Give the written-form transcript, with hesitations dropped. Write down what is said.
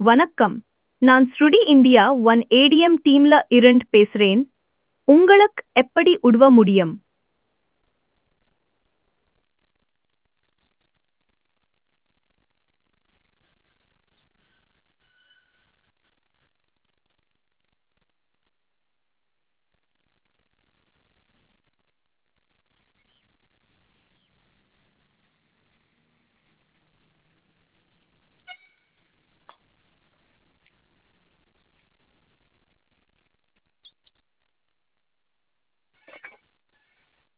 வணக்கம். நான் ஸ்ருடி India one ATM டீம்ல இருந்து பேசுறேன். உங்களுக்கு எப்படி உதவ முடியும்?